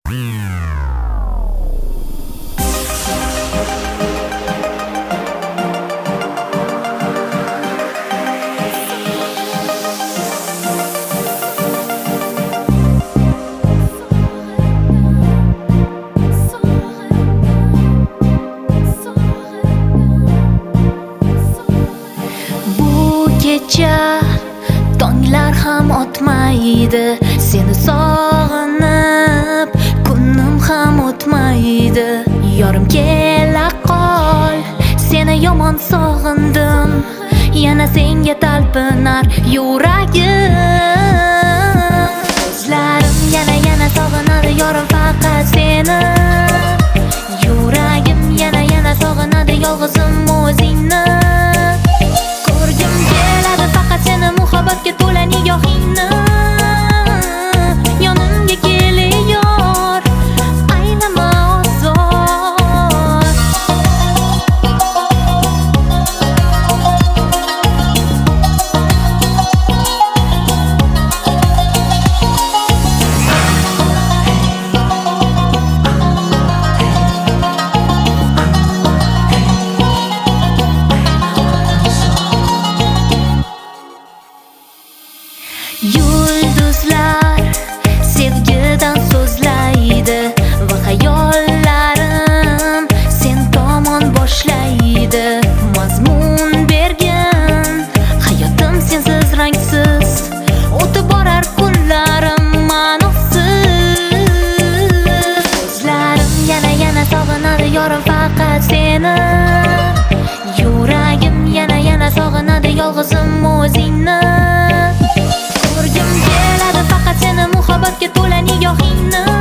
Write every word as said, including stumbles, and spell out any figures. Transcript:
Kecha tonglar ham o'tmaydi, seni sog'inib kunim ham o'tmaydi. Yorim kela qol, seni yomon sog'indim, yana senga talpinar yuragim. Ko'zlarim yana yana sog'inadi yorim faqat seni. Yuragim yana yana sog'inadi yolg'izim o'zingni. Muhabbatga to'la nigohingni, yonimga kelayor, aylama ozor. Yulduzlar sevgidan so'zlaydi va xayollarim sen tomon boshlaydi. Mazmun bergin hayotim sensiz rangsiz, o'tib borar kunlarim ma'nosiz. Ko'zlarim yana yana sog'inadi yorim faqat seni. Yuragim yana yana sog'inadi yolg'izim o'zingni. Ko'rgim keladi faqat seni, muhabbatga to'la nigohingni.